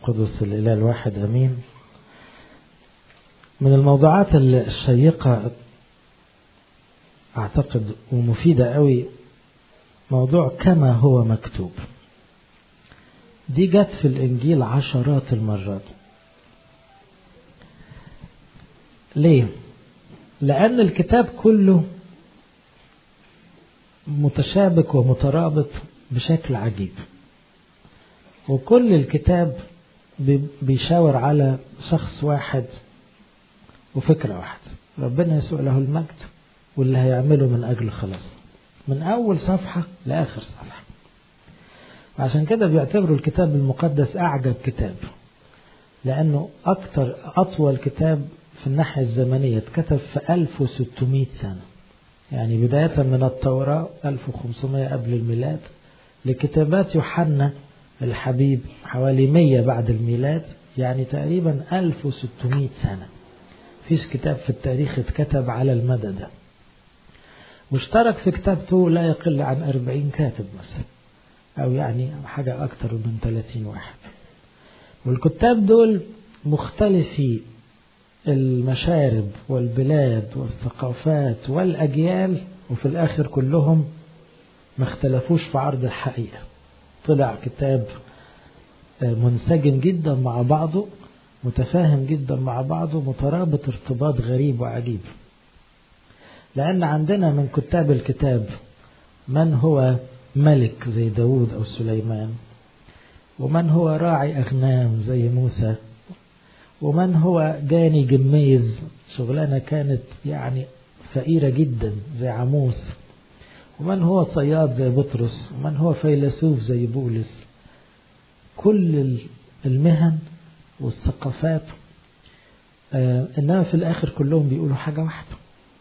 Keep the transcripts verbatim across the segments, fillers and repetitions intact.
القدس الإله الواحد أمين. من الموضوعات الشيقة أعتقد ومفيدة قوي موضوع كما هو مكتوب. دي جت في الإنجيل عشرات المرات. ليه؟ لأن الكتاب كله متشابك ومترابط بشكل عجيب، وكل الكتاب بيشاور على شخص واحد وفكرة واحدة، ربنا يسوع له المجد واللي هيعمله من أجل خلاص من أول صفحة لآخر صفحة. عشان كده بيعتبروا الكتاب المقدس أعجب كتاب، لأنه أكتر أطول كتاب في الناحية الزمنية اتكتب في ألف وستمائة سنة، يعني بداية من التوراة ألف وخمسمائة قبل الميلاد لكتابات يوحنا الحبيب حوالي مئة بعد الميلاد، يعني تقريبا ألف وستمائة سنة. فيش كتاب في التاريخ اتكتب على المدى ده. مشترك في كتابته لا يقل عن أربعين كاتب مثلا، أو يعني حاجة أكتر من ثلاثين واحد. والكتاب دول مختلفي المشارب والبلاد والثقافات والأجيال، وفي الآخر كلهم ما اختلفوش في عرض الحقيقة. طلع كتاب منسجم جدا مع بعضه، متفاهم جدا مع بعضه، مترابط ارتباط غريب وعجيب. لأن عندنا من كتاب الكتاب من هو ملك زي داود أو سليمان، ومن هو راعي أغنام زي موسى، ومن هو جاني جميز شغلانة كانت يعني فقيرة جدا زي عموس، ومن هو صياد زي بطرس، ومن هو فيلسوف زي بولس. كل المهن والثقافات آه إنما في الآخر كلهم بيقولوا حاجة واحدة.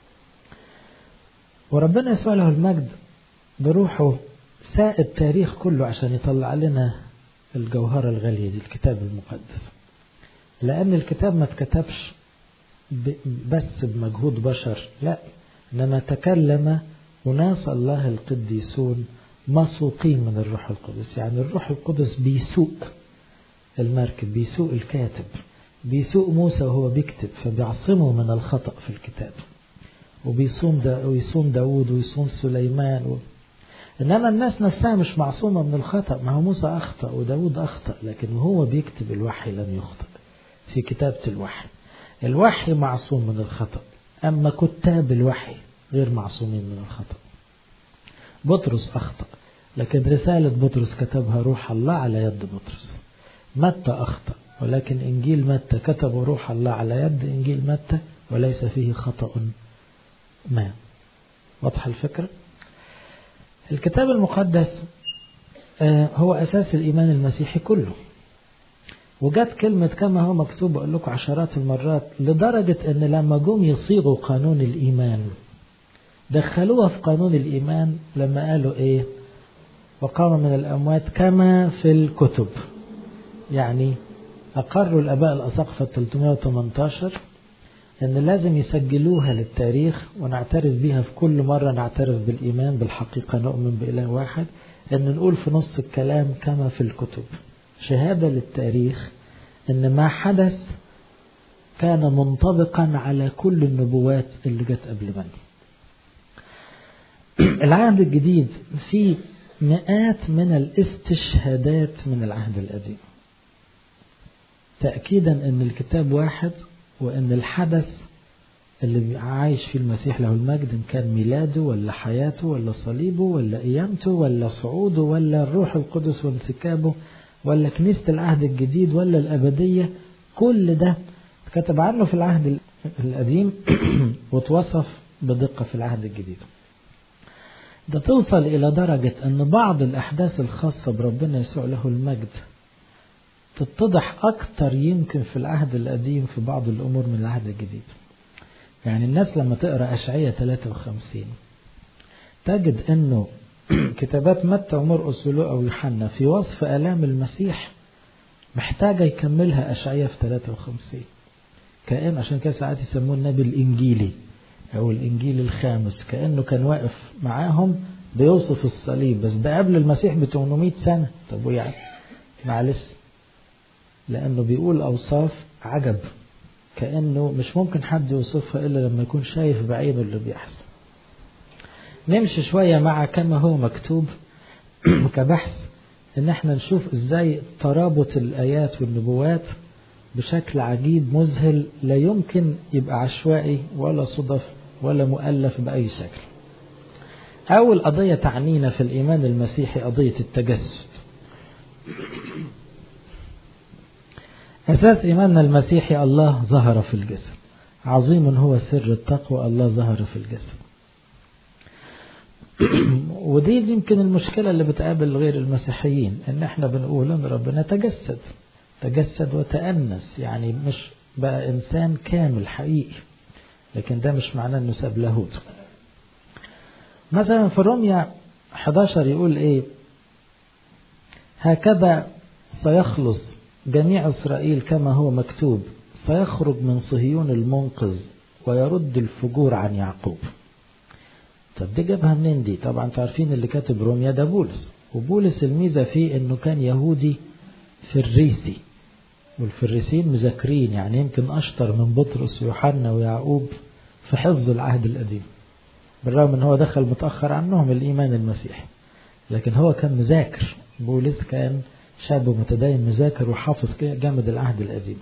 وربنا يسوع له المجد بروحه ساق التاريخ كله عشان يطلع لنا الجوهرة الغالية دي، الكتاب المقدس. لأن الكتاب ما اتكتبش بس بمجهود بشر، لا، إنما تكلم أناس الله القديسون مسوقين من الروح القدس. يعني الروح القدس بيسوق المركب، بيسوق الكاتب، بيسوق موسى وهو بيكتب، فبيعصمه من الخطأ في الكتاب، وبيصوم دا ويصوم داود ويصوم سليمان و... إنما الناس نفسها مش معصومة من الخطأ. ما هو موسى أخطأ وداود أخطأ، لكن هو بيكتب الوحي لم يخطئ في كتابة الوحي. الوحي معصوم من الخطأ، أما كتاب الوحي غير معصومين من الخطأ. بطرس أخطأ، لكن رسالة بطرس كتبها روح الله على يد بطرس. متى أخطأ، ولكن إنجيل متى كتبه روح الله على يد إنجيل متى، وليس فيه خطأ ما. واضح الفكرة؟ الكتاب المقدس هو أساس الإيمان المسيحي كله. وجت كلمة كما هو مكتوب أقول لكم عشرات المرات، لدرجة أن لما جم يصيغوا قانون الإيمان دخلوها في قانون الإيمان لما قالوا إيه؟ وقام من الأموات كما في الكتب. يعني أقروا الآباء الأساقفة ثلاثمائة وثمانية عشر أن لازم يسجلوها للتاريخ، ونعترف بها في كل مرة نعترف بالإيمان بالحقيقة، نؤمن بإله واحد، أن نقول في نص الكلام كما في الكتب، شهادة للتاريخ أن ما حدث كان منطبقا على كل النبوات اللي جت قبل منه. العهد الجديد فيه مئات من الاستشهادات من العهد القديم، تأكيدا أن الكتاب واحد، وأن الحدث اللي عايش فيه المسيح له المجد، إن كان ميلاده ولا حياته ولا صليبه ولا قيامته ولا صعوده ولا الروح القدس وانسكابه ولا كنيسة العهد الجديد ولا الأبدية، كل ده كتب عنه في العهد القديم وتوصف بدقة في العهد الجديد. ده توصل إلى درجة أن بعض الأحداث الخاصة بربنا يسوع له المجد تتضح أكتر يمكن في العهد القديم في بعض الأمور من العهد الجديد. يعني الناس لما تقرأ أشعية ثلاثة وخمسين تجد أنه كتابات متى ومرقس ولوقا ويوحنا في وصف آلام المسيح محتاجة يكملها أشعية في ثلاثة وخمسين، كأن عشان كده ساعات يسموه النبي الإنجيلي أو الإنجيل الخامس، كأنه كان واقف معاهم بيوصف الصليب، بس ده قبل المسيح ب ثمانمائة سنة. طب ويعني معلش لأنه بيقول أوصاف عجب، كأنه مش ممكن حد يوصفها إلا لما يكون شايف بعينه اللي بيحصل. نمشي شوية مع كما هو مكتوب كبحث، إن احنا نشوف إزاي ترابط الآيات والنبوات بشكل عجيب مذهل، لا يمكن يبقى عشوائي ولا صدف ولا مؤلف بأي شكل. أول قضية تعنينا في الإيمان المسيحي قضية التجسد. أساس إيماننا المسيحي الله ظهر في الجسد، عظيم هو سر التقوى، الله ظهر في الجسد. ودي يمكن المشكلة اللي بتقابل غير المسيحيين، إن احنا بنقول إن ربنا تجسد تجسد وتأنس، يعني مش بقى إنسان كامل حقيقي، لكن ده مش معناه إنه ساب لاهوت. مثلا في روميا أحد عشر يقول إيه؟ هكذا سيخلص جميع إسرائيل كما هو مكتوب، سيخرج من صهيون المنقذ ويرد الفجور عن يعقوب. طب دي جابها منين دي؟ طبعا تعرفين اللي كاتب روميا ده بولس، وبولس الميزة فيه إنه كان يهودي فريسي، والفريسيين مذاكرين، يعني يمكن أشطر من بطرس ويوحنا ويعقوب في حفظ العهد القديم، بالرغم ان هو دخل متأخر عنهم الإيمان المسيحي، لكن هو كان مذاكر. بولس كان شاب متدين مذاكر وحافظ جامد العهد القديم.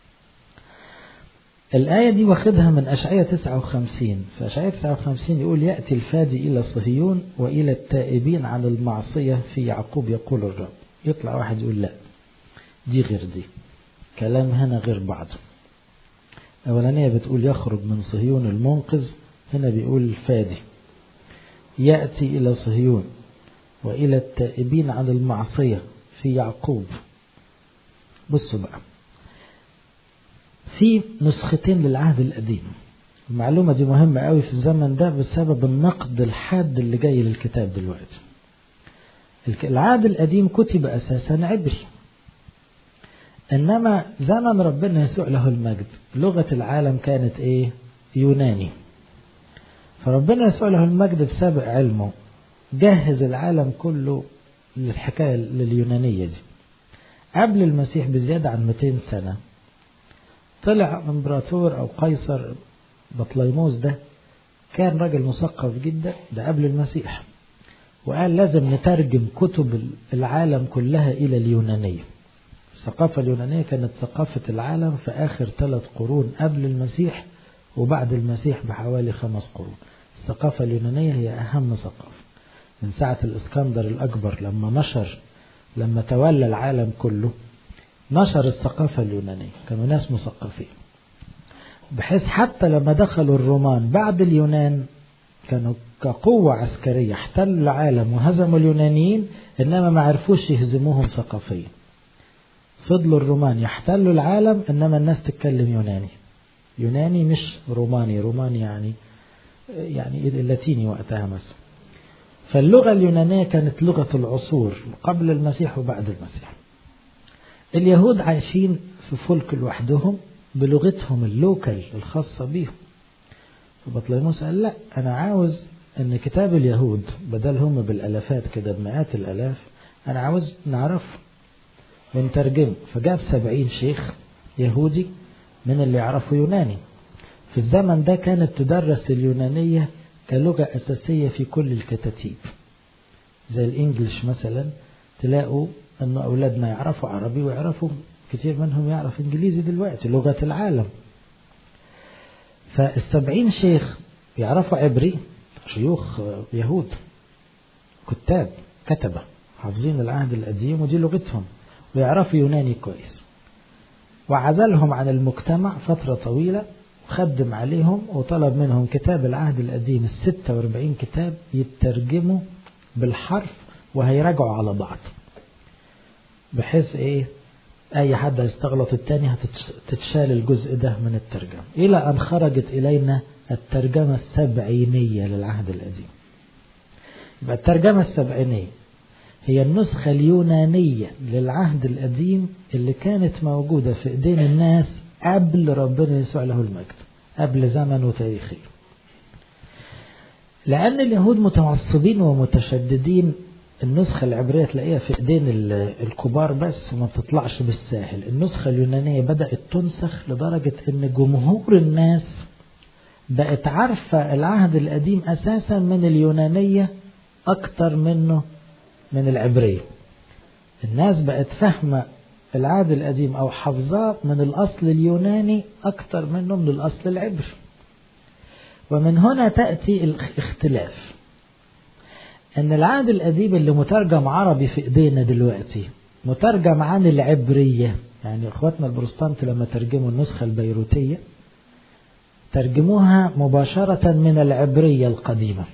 الآية دي واخدها من أشعياء تسعة وخمسين، في أشعياء تسعة وخمسين يقول يأتي الفادي إلى صهيون وإلى التائبين عن المعصية في يعقوب يقول الرب. يطلع واحد يقول لا، دي غير دي، كلام هنا غير بعضه. أولانية بتقول يخرج من صهيون المنقذ، هنا بيقول الفادي. يأتي إلى صهيون وإلى التائبين عن المعصية في يعقوب. بصوا بقى، في نسختين للعهد القديم. المعلومة دي مهمة قوي في الزمن ده بسبب النقد الحاد اللي جاي للكتاب دلوقتي. العهد القديم كتب أساسا عبري، إنما زمن ربنا يسوع له المجد لغة العالم كانت إيه؟ يوناني. فربنا يسوع له المجد بسابق علمه جهز العالم كله للحكاية لليونانية دي. قبل المسيح بزيادة عن مئتين سنة طلع امبراطور أو قيصر بطليموس، ده كان راجل مثقف جدا، ده قبل المسيح، وقال لازم نترجم كتب العالم كلها إلى اليونانية. الثقافة اليونانية كانت ثقافة العالم في آخر ثلاث قرون قبل المسيح وبعد المسيح بحوالي خمس قرون. الثقافة اليونانية هي أهم ثقافة من ساعة الإسكندر الأكبر لما نشر لما تولى العالم كله نشر الثقافة اليونانية، كانوا ناس مثقفين، بحيث حتى لما دخلوا الرومان بعد اليونان كانوا كقوة عسكرية احتلوا العالم وهزموا اليونانيين، إنما ما عرفوش يهزموهم ثقافيا. فضلوا الرومان يحتلوا العالم إنما الناس تتكلم يوناني، يوناني مش روماني، روماني يعني يعني اللاتيني وقتها مثلا. فاللغة اليونانية كانت لغة العصور قبل المسيح وبعد المسيح. اليهود عايشين في فلك لوحدهم بلغتهم اللوكال الخاصة بيهم. فبطليموس قال لا، أنا عاوز أن كتاب اليهود بدل هم بالألافات كده بمئات الألاف، أنا عاوز نعرف ونترجمه. فجاب سبعين شيخ يهودي من اللي يعرفوا يوناني. في الزمن ده كانت تدرس اليونانية كلغة أساسية في كل الكتاتيب، زي الإنجليش مثلا، تلاقوا أن أولادنا يعرفوا عربي ويعرفوا كتير منهم يعرف إنجليزي دلوقتي، لغة العالم. فالسبعين شيخ يعرفوا عبري، شيوخ يهود كتاب كتبة حافظين العهد القديم ودي لغتهم، ويعرفوا يوناني كويس. وعزلهم عن المجتمع فترة طويلة وخدم عليهم وطلب منهم كتاب العهد القديم الستة واربعين كتاب يترجموا بالحرف وهيراجعوا على بعض، بحيث ايه اي حد هيستغلط التاني هتتشال الجزء ده من الترجمة، الى ان خرجت الينا الترجمة السبعينية للعهد القديم. يبقى الترجمة السبعينية هي النسخة اليونانية للعهد القديم اللي كانت موجودة في ايدين الناس قبل ربنا يسوع له المجد، قبل زمن وتاريخي. لأن اليهود متعصبين ومتشددين النسخة العبرية تلاقيها في ايدين الكبار بس وما بتطلعش بالساهل. النسخة اليونانية بدأت تنسخ لدرجة ان جمهور الناس بقت عارفة العهد القديم اساسا من اليونانية اكتر منه من العبرية. الناس بقت فاهمة العهد القديم او حافظاه من الاصل اليوناني اكتر منه من الاصل العبري. ومن هنا تأتي الاختلاف، ان العهد القديم اللي مترجم عربي في ايدينا دلوقتي مترجم عن العبرية. يعني اخواتنا البروتستانت لما ترجموا النسخة البيروتية ترجموها مباشرة من العبرية القديمة.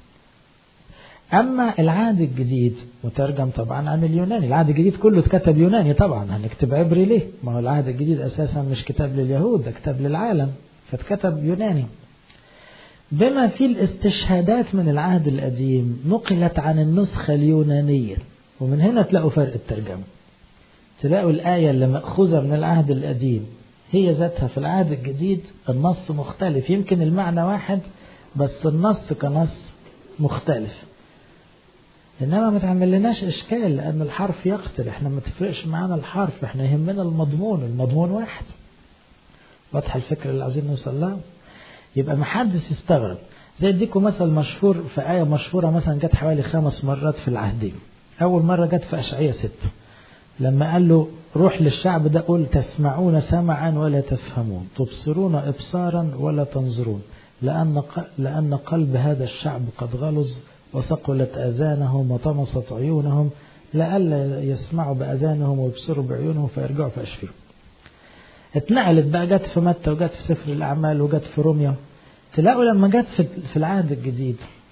اما العهد الجديد مترجم طبعا عن اليوناني. العهد الجديد كله اتكتب يوناني طبعا، هنكتب عبري ليه؟ ما هو العهد الجديد اساسا مش كتاب لليهود، ده كتاب للعالم، فاتكتب يوناني. بما في الاستشهادات من العهد القديم نقلت عن النسخة اليونانية، ومن هنا تلاقوا فرق الترجمة. تلاقوا الآية اللي مأخوذة من العهد القديم هي ذاتها في العهد الجديد النص مختلف، يمكن المعنى واحد بس النص كنص مختلف. إنما ما تعمل لناش إشكال لأن الحرف يقتل، إحنا ما تفرقش معانا الحرف، إحنا يهمنا المضمون، المضمون واحد. واضح الفكرة اللي عايزين نوصل لها؟ يبقى محدش يستغرب. زي اديكم مثل مشهور في آية مشهورة مثلا جت حوالي خمس مرات في العهدين. أول مرة جت في أشعياء ستة لما قال له روح للشعب ده قل تسمعون سمعا ولا تفهمون، تبصرون إبصارا ولا تنظرون، لأن لأن قلب هذا الشعب قد غلظ وثقلت آذانهم وطمست عيونهم لئلا يسمعوا بآذانهم ويبصروا بعيونهم فيرجعوا فأشفيهم. اتنقلت بقى، جت في متى وجت في سفر الأعمال وجت في روميا. تلاقوا لما جت في العهد الجديد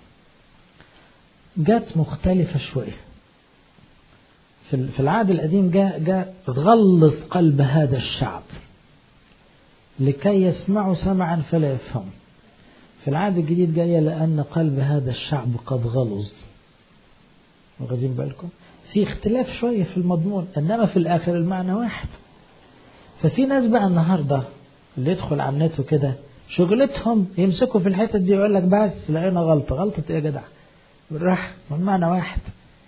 جت مختلفة شوية. في العهد القديم جاء جاء غلظ قلب هذا الشعب لكي يسمعوا سمعا فلا يفهموا. في العهد الجديد جاية لأن قلب هذا الشعب قد غلظ. واخدين بالكم؟ في اختلاف شوية في المضمون، إنما في الآخر المعنى واحد. ففي ناس بقى النهاردة اللي يدخل على النت وكده شغلتهم يمسكوا في الحتة دي يقول لك بس لقينا غلطة. غلطة ايه يا جدع؟ بالراحة، المعنى واحد.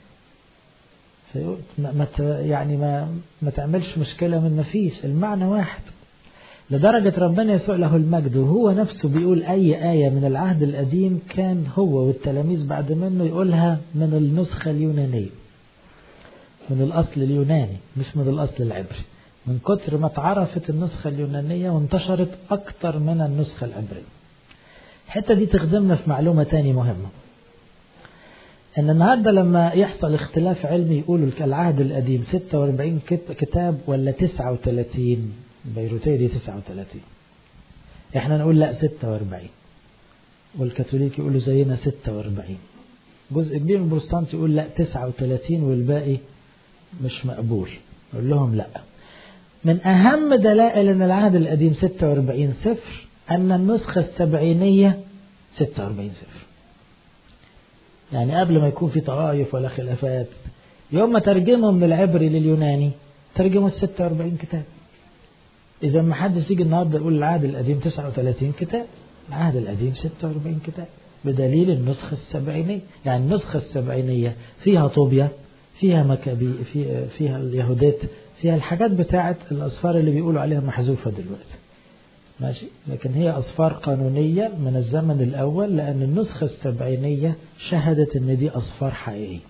ما يعني ما ما تعملش مشكلة من ما فيش، المعنى واحد. لدرجة ربنا يسوع له المجد وهو نفسه بيقول أي آية من العهد القديم كان هو والتلاميذ بعد منه يقولها من النسخة اليونانية، من الأصل اليوناني مش من الأصل العبري، من كتر ما اتعرفت النسخة اليونانية وانتشرت أكتر من النسخة العبرية. الحتة دي تخدمنا في معلومة تاني مهمة، أن النهاردة لما يحصل اختلاف علمي يقولوا العهد القديم ستة وأربعين كتاب ولا تسعة وثلاثين، البيروتية دي تسعة وثلاثين، احنا نقول لا ستة وأربعين، والكاثوليك يقولوا زينا ستة وأربعين، جزء كبير من البروتستانت يقول لا تسعة وثلاثين والباقي مش مقبول. نقول لهم لا، من أهم دلائل أن العهد القديم ستة وأربعين صفر أن النسخة السبعينية ستة وأربعين صفر. يعني قبل ما يكون في طوائف ولا خلافات، يوم ما ترجمهم من العبري لليوناني ترجموا الستة وأربعين كتاب. إذا ما حدش يجي النهارده يقول العهد القديم تسعة وثلاثين كتاب، العهد القديم ستة وأربعين كتاب بدليل النسخة السبعينية. يعني النسخة السبعينية فيها طوبيا، فيها مكابي، في فيها اليهودات، فيها الحاجات بتاعت الأصفار اللي بيقولوا عليها محذوفة دلوقتي، ماشي، لكن هي أصفار قانونية من الزمن الأول، لأن النسخة السبعينية شهدت إن دي أصفار حقيقية.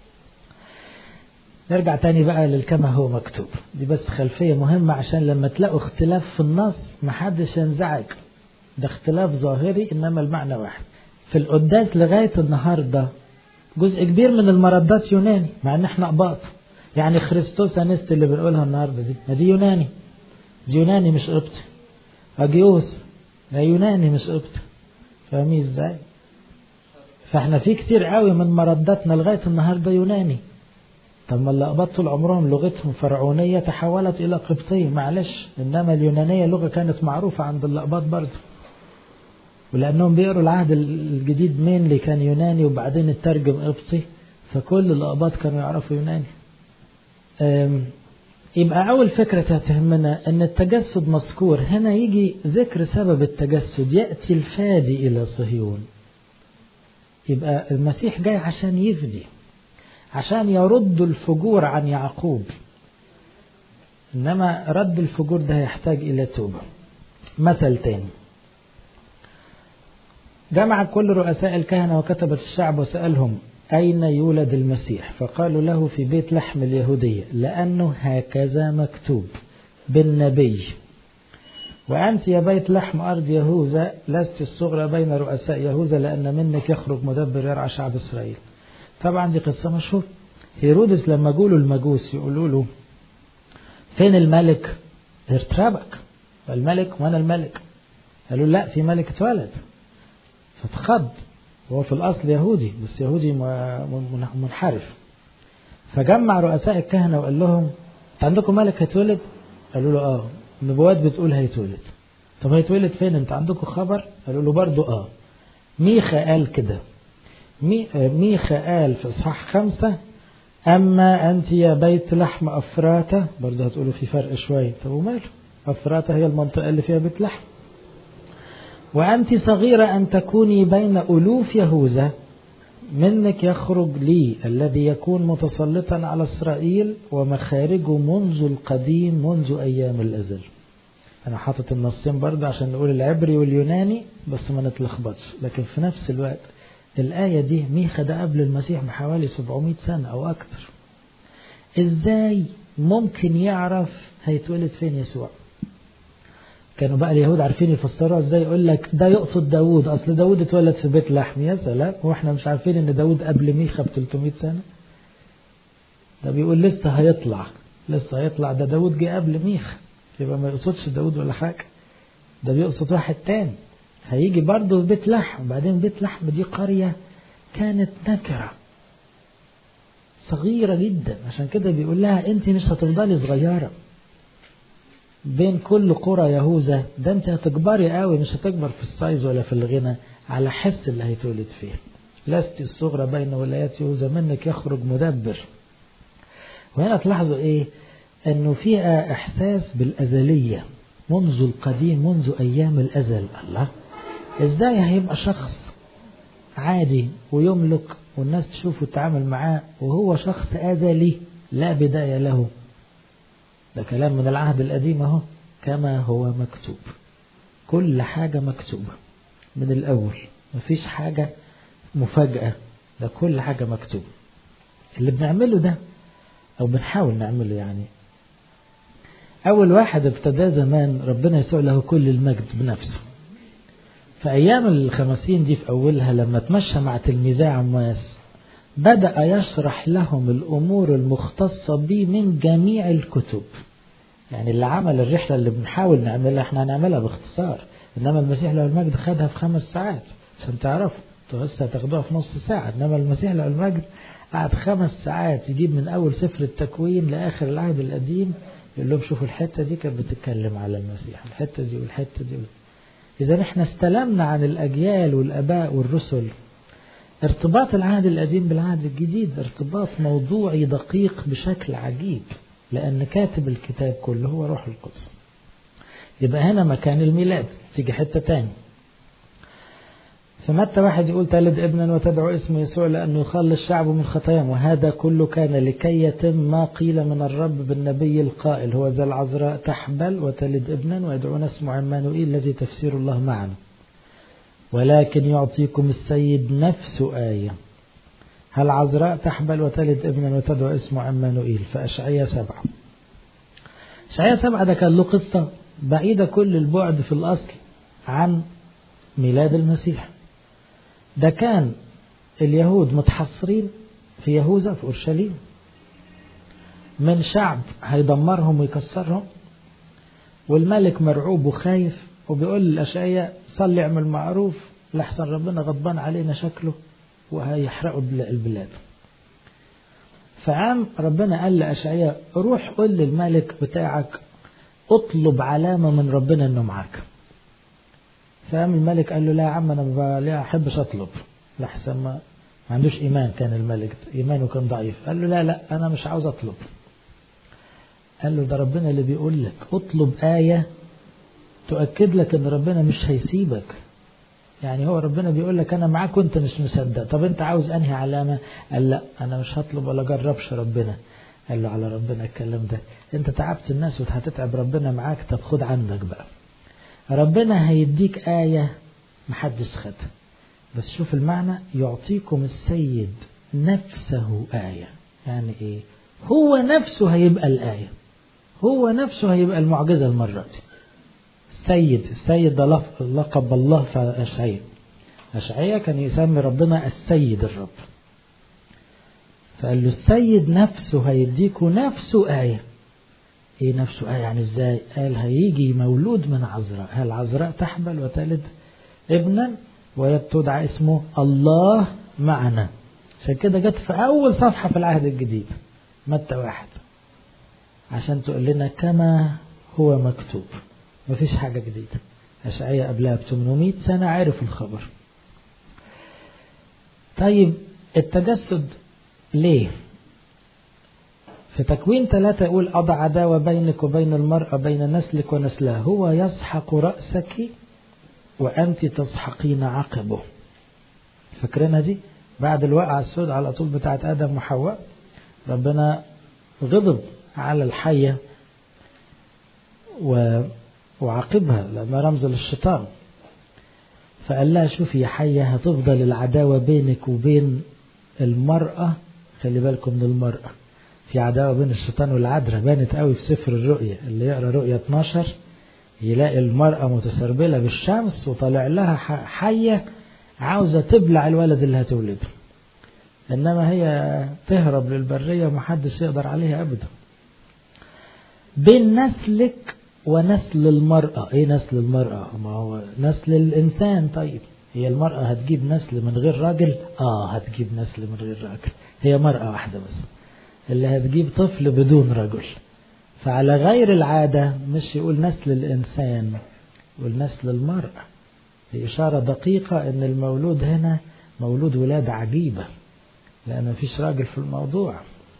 نرجع تاني بقى للكما هو مكتوب، دي بس خلفية مهمة عشان لما تلاقوا اختلاف في النص محدش ينزعج، ده اختلاف ظاهري إنما المعنى واحد. في القداس لغاية النهاردة جزء كبير من المردات يوناني، مع إن احنا قباط. يعني خريستوس أنست اللي بنقولها النهاردة دي ما دي يوناني، دي يوناني مش قبطي. أجيوس ده يوناني مش قبطي، فاهمين ازاي؟ فاحنا في كتير قوي من مرداتنا لغاية النهاردة يوناني. طب ما الأقباط طول عمرهم لغتهم فرعونية تحولت إلى قبطية، معلش، إنما اليونانية لغة كانت معروفة عند الأقباط برضه، ولأنهم بيقروا العهد الجديد مين اللي كان يوناني وبعدين الترجم قبطي، فكل الأقباط كانوا يعرفوا يوناني. يبقى أول فكرة تهمنا أن التجسد مذكور هنا، يجي ذكر سبب التجسد، يأتي الفادي إلى صهيون. يبقى المسيح جاي عشان يفدي، عشان يردوا الفجور عن يعقوب، إنما رد الفجور ده يحتاج إلى توبة. مثل تاني، جمع كل رؤساء الكهنة وكتبة الشعب وسألهم أين يولد المسيح؟ فقالوا له في بيت لحم اليهودية، لأنه هكذا مكتوب بالنبي: وأنت يا بيت لحم أرض يهوذا لست الصغرى بين رؤساء يهوذا، لأن منك يخرج مدبر يرعى شعب إسرائيل. طبعا دي قصة مشهورة. هيرودس لما جولوا المجوس يقولوا له فين الملك؟ ارتبك، الملك وانا الملك. قالوا لا، في ملك اتولد. فتخض، هو في الأصل يهودي بس يهودي منحرف. فجمع رؤساء الكهنة وقال لهم عندكم ملك هيتولد؟ قالوا له اه، النبوات بتقول هيتولد. طب هيتولد فين؟ انت عندكم خبر؟ قالوا له برضو اه. ميخا قال كده، ميخا قال في اصحاح خمسة: أما أنت يا بيت لحم أفراتة، برضه هتقولوا في فرق شوية. طب وماله، أفراتة هي المنطقة اللي فيها بيت لحم. وأنت صغيرة أن تكوني بين ألوف يهوذا، منك يخرج لي الذي يكون متسلطا على إسرائيل ومخارجه منذ القديم منذ أيام الأزل. أنا حاطط النصين برضه عشان نقول العبري واليوناني بس ما نتلخبطش، لكن في نفس الوقت الآية دي ميخا ده قبل المسيح بحوالي سبعمائة سنة أو أكتر. إزاي ممكن يعرف هيتولد فين يسوع؟ كانوا بقى اليهود عارفين يفسروها إزاي؟ يقول لك ده يقصد داود، أصل داود اتولد في بيت لحم. يا سلام، وإحنا مش عارفين إن داود قبل ميخا ب ثلاثمائة سنة؟ ده بيقول لسه هيطلع، لسه هيطلع، ده داود جه قبل ميخا، يبقى ما يقصدش داود ولا حاجة، ده بيقصد واحد تاني هيجي برضه في بيت لحم. وبعدين بيت لحم دي قرية كانت نكرة صغيرة جدا، عشان كده بيقول لها انت مش هتفضلي صغيرة بين كل قرى يهوذا، ده انت هتكبري قوي، مش هتكبر في السايز ولا في الغنى، على حس اللي هيتولد فيه. لست الصغرى بين ولايات يهوذا، منك يخرج مدبر. وهنا تلاحظوا ايه؟ انه فيها احساس بالازلية، منذ القديم منذ ايام الازل. الله، ازاي هيبقى شخص عادي ويملك والناس تشوفه وتتعامل معاه وهو شخص أزلي لا بداية له؟ ده كلام من العهد القديم اهو، كما هو مكتوب. كل حاجة مكتوبة من الأول، مفيش حاجة مفاجأة، ده كل حاجة مكتوبة. اللي بنعمله ده أو بنحاول نعمله، يعني أول واحد ابتدى زمان ربنا يسوع له كل المجد بنفسه. في أيام الخمسين دي في أولها لما تمشى مع تلميذي عمواس بدأ يشرح لهم الأمور المختصة به من جميع الكتب. يعني اللي عمل الرحلة اللي بنحاول نعملها احنا هنعملها باختصار، إنما المسيح له المجد خدها في خمس ساعات عشان تعرفوا، انتوا لسه هتاخدوها في نص ساعة، إنما المسيح له المجد قعد خمس ساعات يجيب من أول سفر التكوين لآخر العهد القديم، يقول لهم شوفوا الحتة دي كانت بتتكلم على المسيح، الحتة دي والحتة دي. إذا احنا استلمنا عن الأجيال والأباء والرسل ارتباط العهد القديم بالعهد الجديد، ارتباط موضوعي دقيق بشكل عجيب، لأن كاتب الكتاب كله هو روح القدس. يبقى هنا مكان الميلاد. تيجي حتة تاني في متى واحد يقول تلد ابنا وتدعو اسم يسوع لأنه يخلص الشعب من خطاياهم، وهذا كله كان لكي يتم ما قيل من الرب بالنبي القائل: هو ذا العذراء تحبل وتلد ابنا ويدعون اسمه عمانوئيل الذي تفسير الله معنا، ولكن يعطيكم السيد نفسه آية: هل عذراء تحبل وتلد ابنا وتدعو اسمه عمانوئيل. فأشعياء سبعة. أشعياء سبعة ده كان له قصة بعيدة كل البعد في الأصل عن ميلاد المسيح. ده كان اليهود متحصرين في يهوذا في أورشليم من شعب هيدمرهم ويكسرهم، والملك مرعوب وخايف وبيقول للأشعياء صلي اعمل معروف لحسن ربنا غضبان علينا شكله وهيحرقوا البلاد. فقام ربنا قال لأشعياء روح قل للملك بتاعك اطلب علامة من ربنا انه معاك. فقام الملك قال له لا يا عم انا لا احبش اطلب لحسن ما عندوش ايمان، كان الملك ايمانه كان ضعيف. قال له لا لا انا مش عاوز اطلب. قال له ده ربنا اللي بيقول لك اطلب آية تؤكد لك ان ربنا مش هيسيبك، يعني هو ربنا بيقول لك أنا معاك وأنت مش مصدق. طب أنت عاوز أنهي علامة؟ قال لا أنا مش هطلب ولا جربش ربنا. قال له على ربنا الكلام ده، أنت تعبت الناس وهتتعب ربنا معاك، طب خد عندك بقى. ربنا هيديك آية محدش خدها، بس شوف المعنى، يعطيكم السيد نفسه آية. يعني إيه؟ هو نفسه هيبقى الآية، هو نفسه هيبقى المعجزة المرة دي. السيد، السيد ده لقب الله في أشعياء. أشعياء كان يسمي ربنا السيد الرب، فقال له السيد نفسه هيديكوا نفسه آية. ايه نفسه آية يعني ازاي؟ قال هيجي مولود من عذراء، هل عذراء تحبل وتلد ابنا ويبتدعى اسمه الله معنا. عشان كده جت في أول صفحة في العهد الجديد متى واحد، عشان تقول لنا كما هو مكتوب، مفيش حاجة جديدة. أشعياء قبلها ب ثمانمائة سنة عرف الخبر. طيب التجسد ليه؟ في تكوين ثلاثة يقول أضع عداوة بينك وبين المرأة بين نسلك ونسلها، هو يسحق رأسك وأنت تسحقين عقبه. فاكرينها دي؟ بعد الوقعة السود على طول بتاعت آدم وحواء، ربنا غضب على الحية وعاقبها لأنها رمز للشيطان، فقال لها شوفي يا حية هتفضل العداوة بينك وبين المرأة. خلي بالكم من المرأة، في عداوة بين الشيطان والعذراء بانت قوي في سفر الرؤيا. اللي يقرأ رؤيا اتناشر يلاقي المرأة متسربلة بالشمس وطلع لها حية عاوزة تبلع الولد اللي هتولده، إنما هي تهرب للبرية ومحدش يقدر عليها أبدا. بين نسلك ونسل المرأة. ايه نسل المرأة؟ ما هو نسل الإنسان. طيب هي المرأة هتجيب نسل من غير راجل؟ آه هتجيب نسل من غير راجل، هي مرأة واحدة بس اللي هتجيب طفل بدون رجل. فعلى غير العادة مش يقول نسل الإنسان، يقول نسل المرأة. دي إشارة دقيقة إن المولود هنا مولود ولادة عجيبة، لأن مفيش راجل في الموضوع.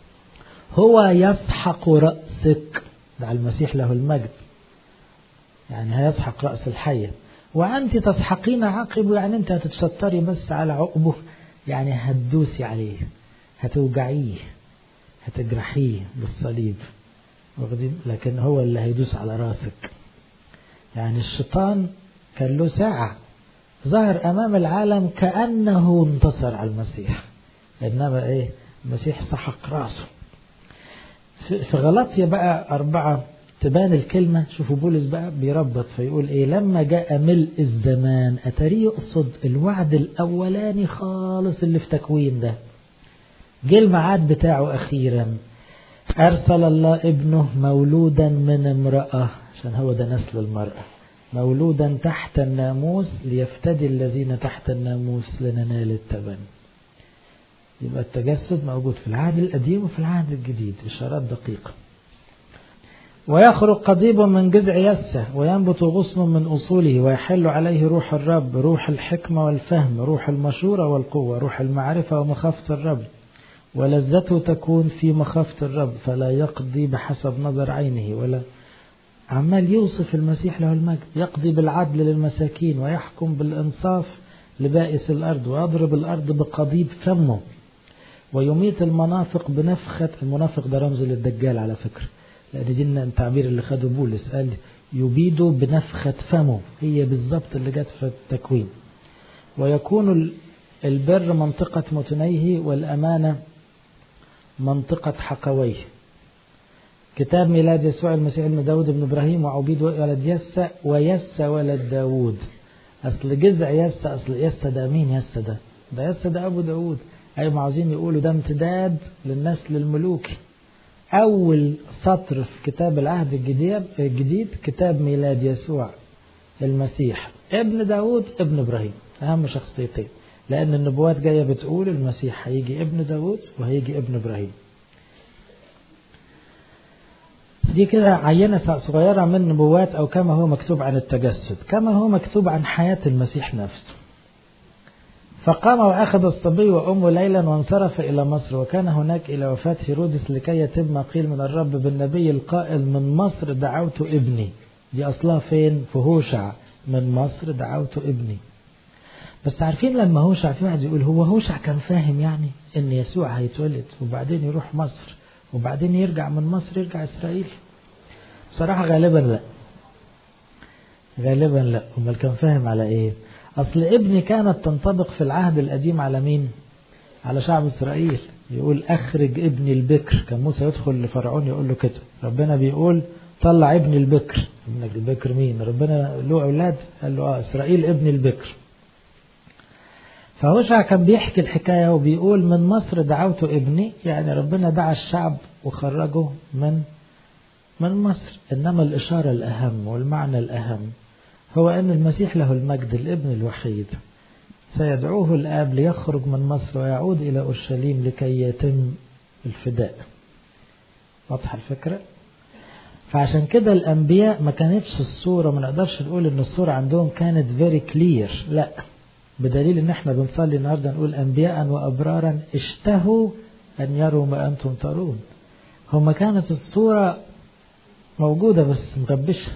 هو يسحق رأسك، ده المسيح له المجد، يعني هيسحق رأس الحية وأنت تسحقين عقبه، يعني أنت هتتشطري بس على عقبه، يعني هتدوسي عليه، هتوجعيه، هتجرحيه بالصليب، لكن هو اللي هيدوس على راسك. يعني الشيطان كان له ساعة ظهر أمام العالم كأنه انتصر على المسيح، إنما إيه؟ المسيح سحق راسه. في غلطية بقى أربعة تبان الكلمة. شوفوا بولس بقى بيربط فيقول إيه؟ لما جاء ملء الزمان، أتري يقصد الوعد الأولاني خالص اللي في تكوين ده، جه الميعاد بتاعه أخيرا، أرسل الله ابنه مولودا من امرأة، عشان هو ده نسل المرأة، مولودا تحت الناموس ليفتدي الذين تحت الناموس لننال التبن. يبقى التجسد موجود في العهد القديم وفي العهد الجديد، إشارات دقيقة. ويخرج قضيب من جذع يسه وينبت غصن من أصوله ويحل عليه روح الرب، روح الحكمة والفهم، روح المشورة والقوة، روح المعرفة ومخافة الرب، ولذته تكون في مخافة الرب، فلا يقضي بحسب نظر عينه. ولا عمال يوصف المسيح له المجد، يقضي بالعدل للمساكين ويحكم بالإنصاف لبائس الأرض، ويضرب الأرض بقضيب فمه، ويميت المنافق بنفخة. المنافق ده رمز للدجال على فكرة، لأن دي التعبير اللي خده بولس، قال يبيده بنفخة فمه، هي بالضبط اللي جت في التكوين. ويكون البر منطقة متنيه والأمانة منطقة حقويه. كتاب ميلاد يسوع المسيح ابن داود ابن إبراهيم وعبيد ولد يسى ويسى ولد داود. أصل جزء يسى، أصل يسى ده مين؟ يسى ده ده يسى ده أبو داود. أيوة عاوزين يقولوا ده امتداد للنسل الملوكي. أول سطر في كتاب العهد الجديد كتاب ميلاد يسوع المسيح ابن داود ابن إبراهيم، أهم شخصيتين، لأن النبوات جاية بتقول المسيح هيجي ابن داود وهيجي ابن إبراهيم. دي كده عينة صغيرة من نبوات أو كما هو مكتوب عن التجسد، كما هو مكتوب عن حياة المسيح نفسه. فقام وأخذ الصبي وأمه ليلا وانصرف إلى مصر، وكان هناك إلى وفاة هيرودس لكي يتم ما قيل من الرب بالنبي القائل من مصر دعوت ابني. دي أصلها فين؟ في هوشع، من مصر دعوت ابني. بس عارفين لما هوشع، في واحد يقول هو هوشع كان فاهم يعني ان يسوع هيتولد وبعدين يروح مصر وبعدين يرجع من مصر يرجع إسرائيل؟ بصراحة غالبا لا، غالبا لا. امال كان فاهم على ايه؟ اصل ابني كانت تنطبق في العهد القديم على مين؟ على شعب إسرائيل. يقول اخرج ابني البكر، كان موسى يدخل لفرعون يقول له كده، ربنا بيقول طلع ابني البكر. ابنك البكر مين؟ ربنا له اولاد؟ قال له اه إسرائيل ابني البكر. فهوشع كان بيحكي الحكاية وبيقول من مصر دعوت ابني، يعني ربنا دعا الشعب وخرجه من من مصر. إنما الإشارة الأهم والمعنى الأهم هو أن المسيح له المجد الابن الوحيد سيدعوه الآب ليخرج من مصر ويعود إلى أورشليم لكي يتم الفداء. واضحة الفكرة؟ فعشان كده الأنبياء ما كانتش الصورة، ما نقدرش نقول أن الصورة عندهم كانت very clear، لا، بدليل ان احنا بنصلي النهارده نقول انبياء وابرارا اشتهوا ان يروا ما انتم ترون. هما كانت الصورة موجودة بس مغبشة،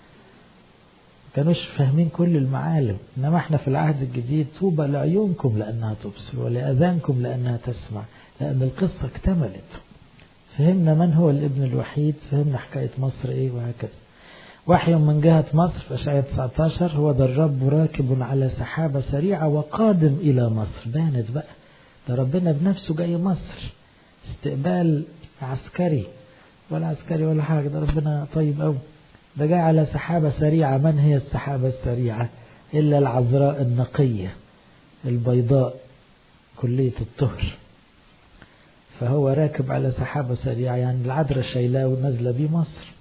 كانوش فاهمين كل المعالم. انما احنا في العهد الجديد طوبى لعيونكم لانها تبصر ولاذانكم لانها تسمع، لان القصة اكتملت. فهمنا من هو الابن الوحيد، فهمنا حكاية مصر ايه وهكذا. وحي من جهة مصر في أشعياء تسعة عشر، هو ذا الرب راكب على سحابة سريعة وقادم إلى مصر. بانت بقى ده ربنا بنفسه جاي مصر، استقبال عسكري ولا عسكري ولا حاجة، ده ربنا طيب أوي. ده جاي على سحابة سريعة. من هي السحابة السريعة؟ إلا العذراء النقية البيضاء كلية الطهر. فهو راكب على سحابة سريعة، يعني العذراء شايلاه ونازلة بيه مصر.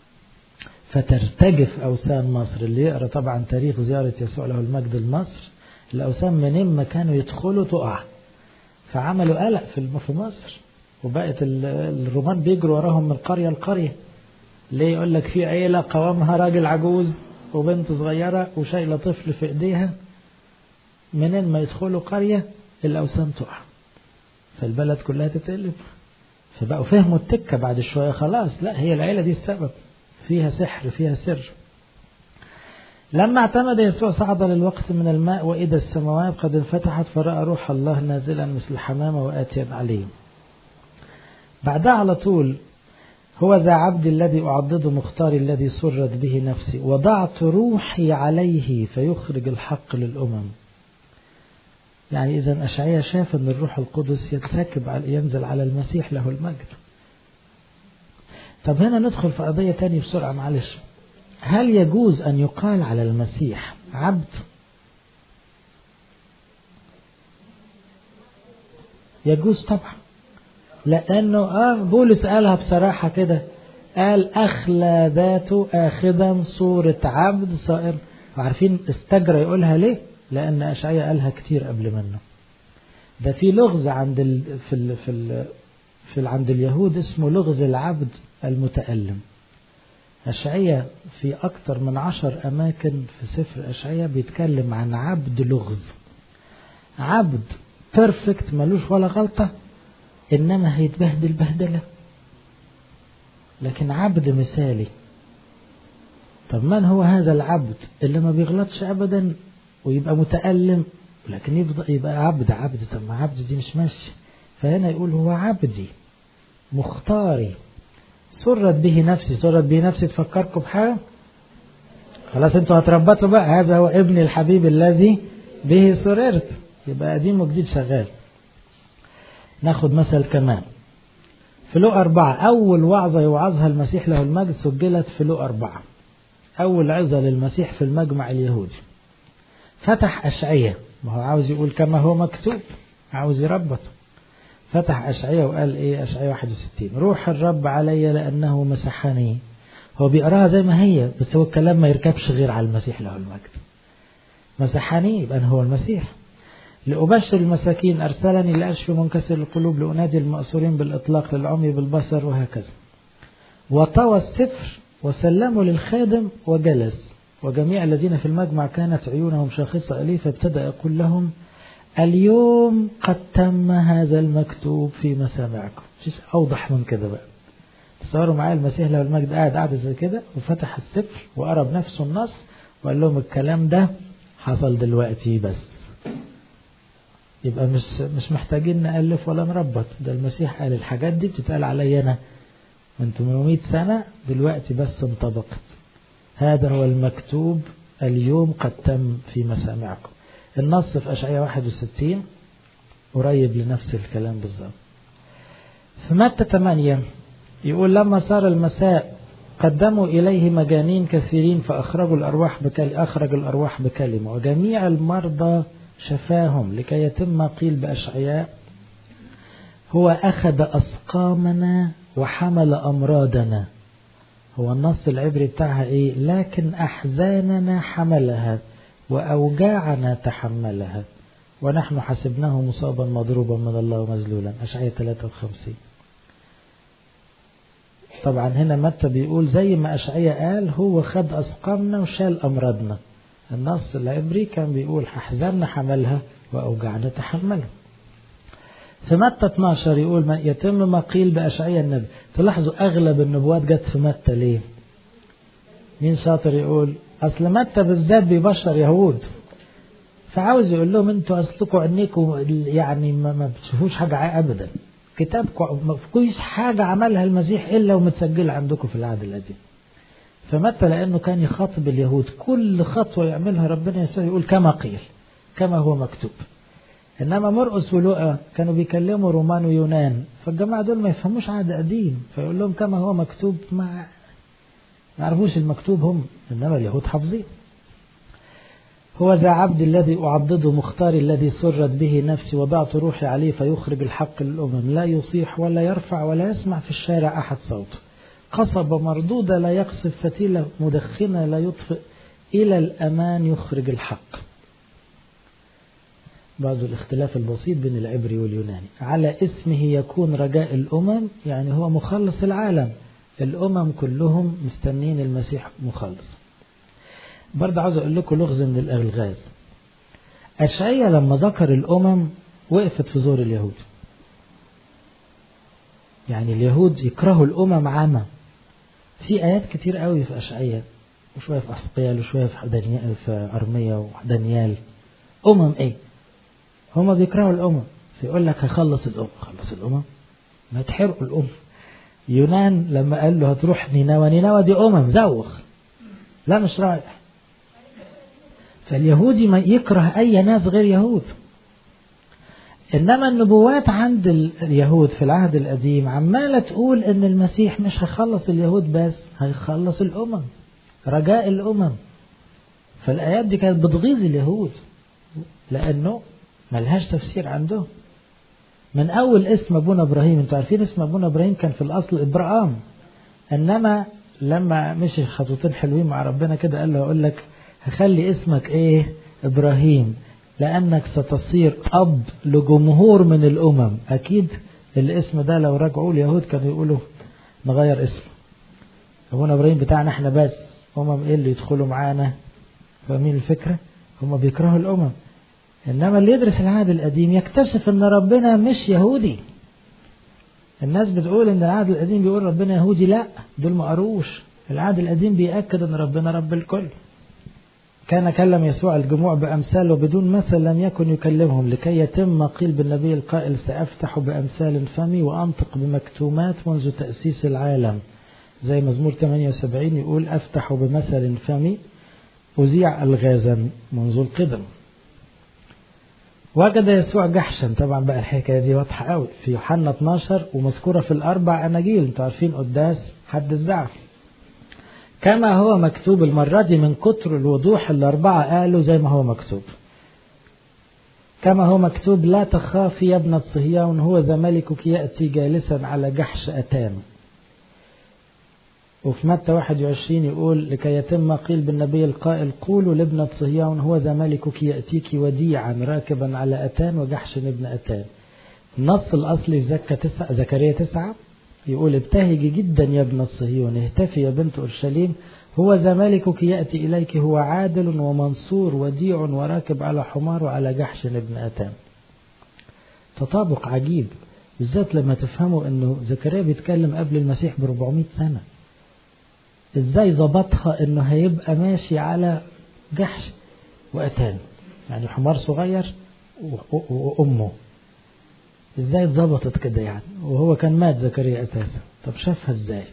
فترتجف أوثان مصر. اللي يقرأ طبعا تاريخ زيارة يسوع له المجد لمصر، الأوثان منين ما كانوا يدخلوا تقع. فعملوا قلق في مصر، وبقت الرومان بيجروا وراهم من قرية لقرية. ليه؟ يقول لك في عيلة قوامها راجل عجوز وبنت صغيرة وشايلة طفل في ايديها، منين ما يدخلوا قرية الأوثان تقع، فالبلد كلها تتقلب. فبقوا فهموا التكة بعد شوية، خلاص لا، هي العيلة دي السبب، فيها سحر فيها سر. لما اعتمد يسوع صعد للوقت من الماء وإذا السماوات قد انفتحت فرأى روح الله نازلا مثل الحمامة وآتيا عليه. بعدها على طول هو ذا عبدي الذي أعضده مختاري الذي سرت به نفسي وضعت روحي عليه فيخرج الحق للأمم. يعني إذا أشعياء شاف أن الروح القدس يتسكب ينزل على المسيح له المجد. طب هنا ندخل في قضية تانية بسرعة معلش. هل يجوز أن يقال على المسيح عبد؟ يجوز طبعا، لأنه آه بولس قالها بصراحة كده، قال أخلى ذاته آخذا صورة عبد صائر. وعارفين استجرى يقولها ليه؟ لأن أشعياء قالها كتير قبل منه. ده في لغز عند ال في ال في ال في ال عند اليهود اسمه لغز العبد المتألم. أشعياء في أكتر من عشر أماكن في سفر أشعياء بيتكلم عن عبد لغز، عبد بيرفكت ملوش ولا غلطة، إنما هيتبهدل بهدلة، لكن عبد مثالي. طب من هو هذا العبد اللي ما بيغلطش أبدا ويبقى متألم لكن يبقى, يبقى عبد عبد طب ما عبد دي مش ماشي. فهنا يقول هو عبدي مختاري سرت به نفسي. سرت به نفسي تفكركم بحاجة؟ خلاص انتوا هتربطوا بقى، هذا هو ابن الحبيب الذي به سررت. يبقى قديم وجديد شغال. ناخد مثل كمان في لو أربعة. أول وعظة يوعظها المسيح له المجد سجلت في لو أربعة، أول عظة للمسيح في المجمع اليهودي. فتح أشعياء، ما هو عاوز يقول كما هو مكتوب، عاوز يربط. فتح أشعياء وقال إيه؟ أشعياء واحد وستين: روح الرب علي لأنه مسحني. هو بيقراها زي ما هي، بس هو الكلام ما يركبش غير على المسيح له المجد. مسحني يبقى هو المسيح. لأبشر المساكين، أرسلني لأشفي منكسر القلوب، لأنادي المأسورين بالإطلاق، للعمي بالبصر، وهكذا. وطوى السفر وسلمه للخادم وجلس، وجميع الذين في المجمع كانت عيونهم شاخصة إليه، فابتدأ يقول لهم: اليوم قد تم هذا المكتوب في مسامعكم. مش أوضح من كده بقى. تصوروا معايا المسيح له المجد قاعد قاعدة زي كده وفتح السفر وقرب نفسه النص وقال لهم الكلام ده حصل دلوقتي بس. يبقى مش مش محتاجين نألف ولا نربط، ده المسيح قال الحاجات دي بتتقال علي أنا من ثمانمائة سنة، دلوقتي بس انطبقت. هذا هو المكتوب اليوم قد تم في مسامعكم. النص في أشعياء واحد وستين قريب لنفس الكلام بالظبط. في متى ثمانية يقول لما صار المساء قدموا إليه مجانين كثيرين فأخرجوا الأرواح بكل أخرج الأرواح بكلمة وجميع المرضى شفاهم لكي يتم ما قيل بأشعياء هو أخذ أسقامنا وحمل أمراضنا. هو النص العبري بتاعها إيه؟ لكن أحزاننا حملها وأوجاعنا تحملها ونحن حسبناه مصابا مضروبا من الله ومذلولا. أشعياء ثلاثة وخمسين. طبعا هنا متى بيقول زي ما أشعياء قال هو خد أسقامنا وشال أمراضنا. النص العبري كان بيقول أحزاننا حملها وأوجاعنا تحملها. في متى اثناشر يقول ما يتم ما قيل بأشعياء النبي. تلاحظوا أغلب النبوات جت في متى ليه؟ مين شاطر يقول؟ أصل متى بالذات بيبشر يهود، فعاوز يقول لهم انتوا أصلكم عينيكم يعني ما بتشوفوش حاجة أبدا، كتابكم ما فيكوش حاجة عملها المسيح إلا ومتسجل عندكم في العهد القديم. فمتى لأنه كان يخاطب اليهود كل خطوة يعملها ربنا يسوع يقول كما قيل كما هو مكتوب. إنما مرقس ولوقا كانوا بيكلموا رومان ويونان، فالجماعة دول ما يفهموش عهد قديم، فيقول لهم كما هو مكتوب، ما ما عرفوش المكتوب هم، إنما اليهود حافظين. هو ذا عبد الذي أعضده مختار الذي سرت به نفسي وضعت روحي عليه فيخرج الحق للأمم لا يصيح ولا يرفع ولا يسمع في الشارع أحد صوته قصبة مردودة لا يقصف فتيلة مدخنة لا يطفئ إلى الأمان يخرج الحق. بعض الاختلاف البسيط بين العبري واليوناني. على اسمه يكون رجاء الأمم، يعني هو مخلص العالم، الأمم كلهم مستنين المسيح مخلص. برضه عاوز أقول لكم لغز من الألغاز. أشعياء لما ذكر الأمم وقفت في زور اليهود، يعني اليهود يكرهوا الأمم عامة. في آيات كتير قوي في أشعياء وشوية في أحزقيال وشوية في دانيال في أرميا ودانيال. أمم إيه؟ هما بيكرهوا الأمم، فيقول لك هخلص الأمم. خلص الأمم؟ ما تحرقوا الأمم. يونان لما قال له هتروح نينوى، نينوى دي أمم زوخ، لا مش رايح. فاليهودي ما يكره أي ناس غير يهود. إنما النبوات عند اليهود في العهد القديم عمالة تقول إن المسيح مش هيخلص اليهود بس، هيخلص الأمم، رجاء الأمم. فالآيات دي كانت بتغيظ اليهود لأنه ملهاش تفسير عندهم. من أول اسم أبونا إبراهيم، أنتوا عارفين اسم أبونا إبراهيم كان في الأصل إبراهام، إنما لما مشي خطوتين حلوين مع ربنا كده قال له أقول لك هخلي اسمك إيه؟ إبراهيم، لأنك ستصير أب لجمهور من الأمم. أكيد الاسم ده لو رجعوا اليهود كانوا يقولوا نغير اسم أبونا إبراهيم بتاعنا إحنا بس، أمم إيه اللي يدخلوا معانا؟ فاهمين الفكرة؟ هم بيكرهوا الأمم. إنما اللي يدرس العهد القديم يكتشف إن ربنا مش يهودي. الناس بتقول إن العهد القديم بيقول ربنا يهودي، لا، دول ما قروش. العهد القديم بيأكد إن ربنا رب الكل. كان كلم يسوع الجموع بأمثال وبدون مثل لم يكن يكلمهم لكي يتم ما قيل بالنبي القائل سأفتح بأمثال فمي وأنطق بمكتومات منذ تأسيس العالم. زي مزمور ثمانية وسبعين يقول أفتح بمثل فمي أذيع ألغازا منذ القدم. وجد يسوع جحشا، طبعا بقى الحكاية دي واضحة قوي في يوحنا اثناشر ومذكورة في الأربع أناجيل. انتوا عارفين قداس حد الزعف كما هو مكتوب. المرة دي من كتر الوضوح الأربعة قالوا زي ما هو مكتوب. كما هو مكتوب لا تخافي يا ابنة صهيون هو ذا ملكك يأتي جالسا على جحش أتان. وفي متى واحد وعشرين يقول لكي يتم ما قيل بالنبي القائل قولوا لابنة صهيون هو ذا ملكك يأتيك وديعا راكبا على أتان وجحش ابن أتان. النص الأصلي في زكريا تسعة يقول ابتهجي جدا يا ابنة صهيون، اهتفي يا بنت أورشليم، هو ذا ملكك يأتي إليك هو عادل ومنصور وديع وراكب على حمار وعلى جحش ابن أتان. تطابق عجيب، بالذات لما تفهموا أنه زكريا بيتكلم قبل المسيح بربعمائة سنة. ازاي ظبطها انه هيبقى ماشي على جحش وأتان، يعني حمار صغير وأمه. ازاي اتظبطت كده يعني؟ وهو كان مات زكريا أساسا. طب شافها ازاي؟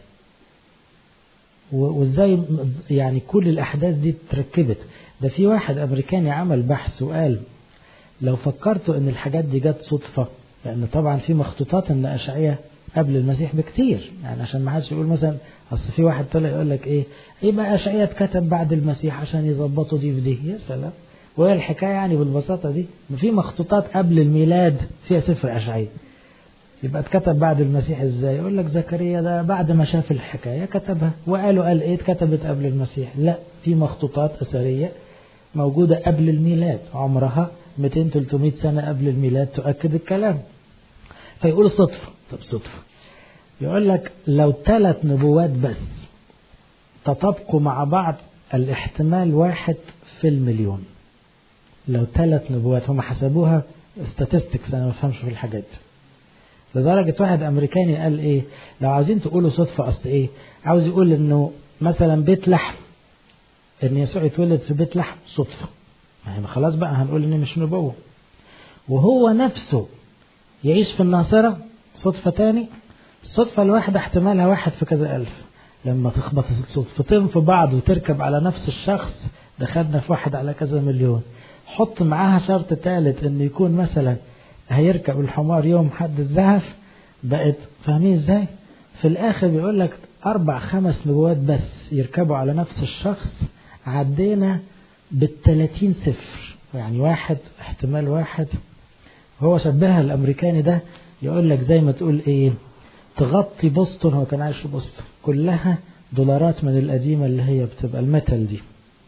وازاي يعني كل الأحداث دي تركبت؟ ده في واحد أمريكاني عمل بحث وقال لو فكرتوا ان الحاجات دي جت صدفة، لأن طبعا في مخطوطات ان أشعية قبل المسيح بكتير، يعني عشان ما حدش يقول مثلا اصل في واحد طلع يقول لك ايه يبقى أشعية اتكتب بعد المسيح عشان يظبطوا دي في دي. يا سلام، وهي الحكاية يعني بالبساطة دي؟ في مخطوطات قبل الميلاد فيها سفر أشعية، يبقى اتكتب بعد المسيح ازاي؟ يقول لك زكريا ده بعد ما شاف الحكاية كتبها، وقالوا قال ايه اتكتبت قبل المسيح. لا، في مخطوطات أثرية موجودة قبل الميلاد عمرها مئتين ثلاثمائة سنة قبل الميلاد تؤكد الكلام. فيقول صدفة. طب صدفة، يقول لك لو ثلاث نبوات بس تطابقوا مع بعض الاحتمال واحد في المليون. لو ثلاث نبوات، هم حسبوها statistics، انا ما بفهمش في الحاجات، لدرجة واحد امريكاني قال ايه لو عايزين تقولوا صدفة اصل ايه، عاوز يقول انه مثلا بيت لحم، ان يسوع يتولد في بيت لحم صدفة، يعني خلاص بقى هنقول ان مش نبوة. وهو نفسه يعيش في الناصرة صدفة تاني. الصدفة الواحدة احتمالها واحد في كذا ألف، لما تخبط الصدفتين في بعض وتركب على نفس الشخص دخلنا في واحد على كذا مليون. حط معاها شرط ثالث ان يكون مثلا هيركب الحمار يوم حد الزهف، بقت فاهمين ازاي؟ في الاخر بيقول لك اربع خمس نبوات بس يركبوا على نفس الشخص، عدينا بالثلاثين صفر، يعني واحد احتمال واحد. هو شبهها الامريكاني ده يقول لك زي ما تقول ايه تغطي بوسطن، هو كان عايش في بوسطن، كلها دولارات من القديمة اللي هي بتبقى الميتال دي،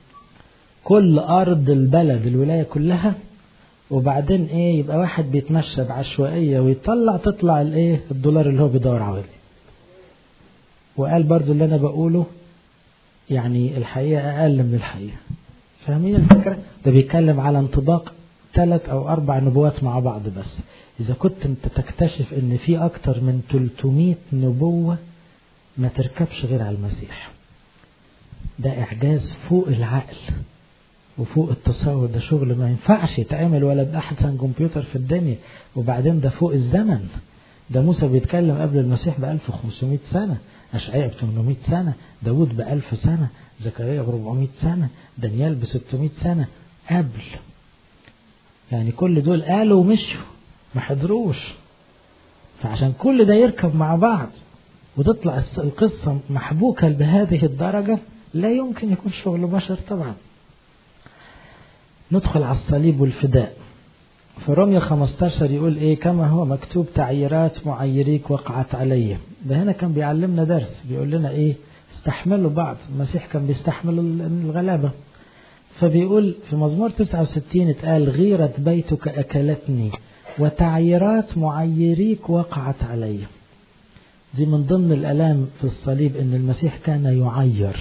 كل أرض البلد الولاية كلها، وبعدين ايه يبقى واحد بيتمشى بعشوائية ويطلع تطلع الايه الدولار اللي هو بيدور عليه. وقال برضو اللي انا بقوله يعني الحقيقة اقل من الحقيقة. فاهمين الفكرة؟ ده بيتكلم على انطباق ثلاث او اربع نبوات مع بعض بس. اذا كنت انت تكتشف ان في اكتر من ثلاثمائة نبوة ما تركبش غير على المسيح، ده اعجاز فوق العقل وفوق التصور. ده شغل ما ينفعش يتعمل ولا بأحسن كمبيوتر في الدنيا. وبعدين ده فوق الزمن. ده موسى بيتكلم قبل المسيح ب ألف وخمسمائة سنة، أشعياء ب ثمانمائة سنة، داود ب ألف سنة، زكريا ب أربعمائة سنة، دانيال ب ستمائة سنة قبل. يعني كل دول قالوا ومشوا ما حضروش. فعشان كل ده يركب مع بعض وتطلع القصة محبوكة بهذه الدرجة لا يمكن يكون شغل بشر طبعا. ندخل على الصليب والفداء. في رومية خمسة عشر يقول ايه كما هو مكتوب تعييرات معيريك وقعت علي. ده هنا كان بيعلمنا درس، بيقول لنا ايه استحملوا بعض. المسيح كان بيستحمل الغلابة. فبيقول في مزمور تسعة وستين اتقال غيرة بيتك أكلتني وتعييرات معيريك وقعت علي. دي من ضمن الألام في الصليب ان المسيح كان يعير